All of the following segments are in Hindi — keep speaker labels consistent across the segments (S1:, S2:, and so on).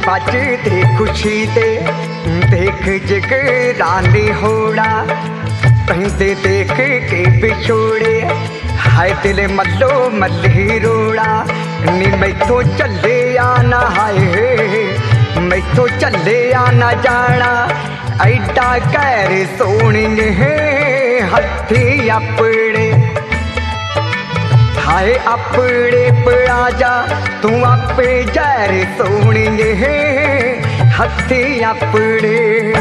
S1: बजदे खुशी दे देख जगरानी होना कहते देख के बिछोड़े हाय दिल मल्लो मल्ली रोड़ा नी मैथों चले आना हाय मैथों चले आना जाना ऐडा गैर सोनी है हथी अपने हाय अपने पड़ा जा तू आपे जैर सोनी है हथी अपने।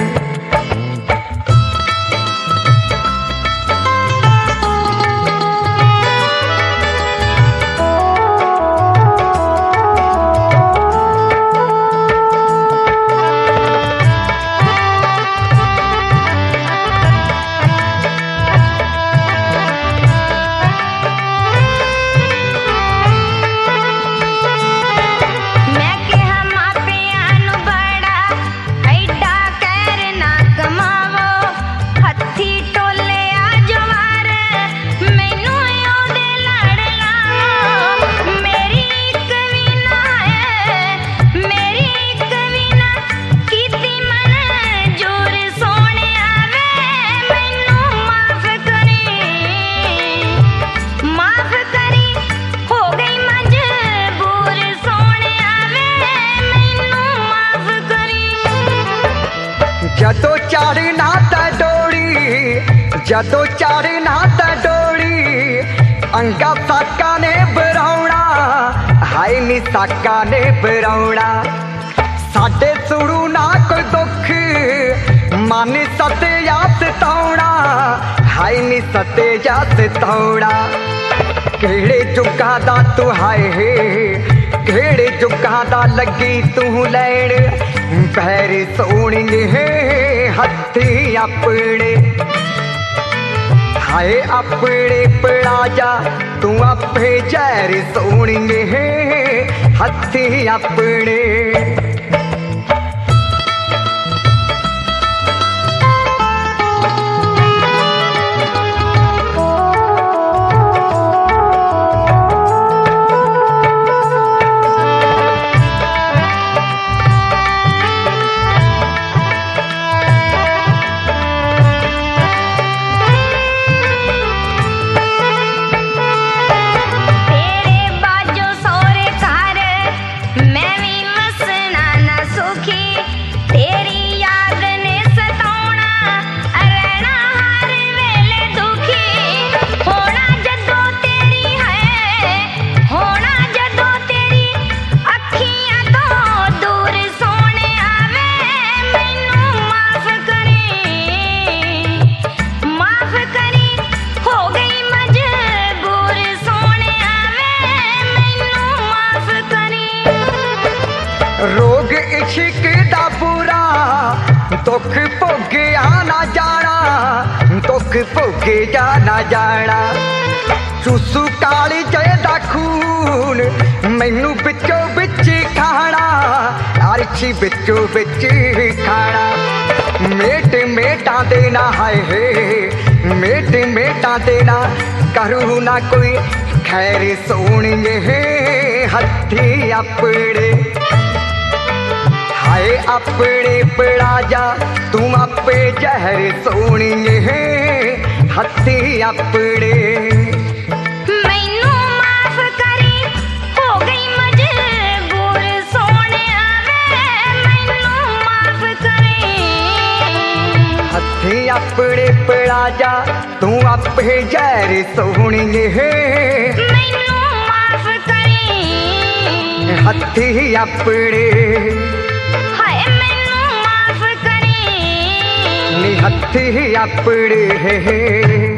S1: जदों चढ़ना ते डोली जदों चढ़ना ते डोली अंगा साका ने बरौना हाय नी साका ने बरौना साडे सुड़ू ना कोई दुख मन सते या सताउना हाय नी सते या सताउना केड़े जुगा दा तू हाय केड़े जुगा दा लगी तू लैण पैर सोनी है हथी अपने हाय अपने पड़ा जा तू आपे जैर सोनी है हथी अपने। रोग इश्क दा पूरा दुख भोगे आना जाना दुख भोगे जाना जाना चूसू काली जय दा खून मैनू बिचो बिच खाना अर्शी बिचो बिच खाना मेट मेटा देना हाय मेट मेटा देना करू ना कोई खैर सोनी है हथी अपने हाय अपने पड़ा जा तू आपे जहर सोनी है हथी अपने। मैनू माफ करी हो गई मजबूर सोने मैनू माफ करी हथी अपने पड़ा जा तू आपे जहर सोनी है मैनू माफ करी हथी अपने हथी अपने।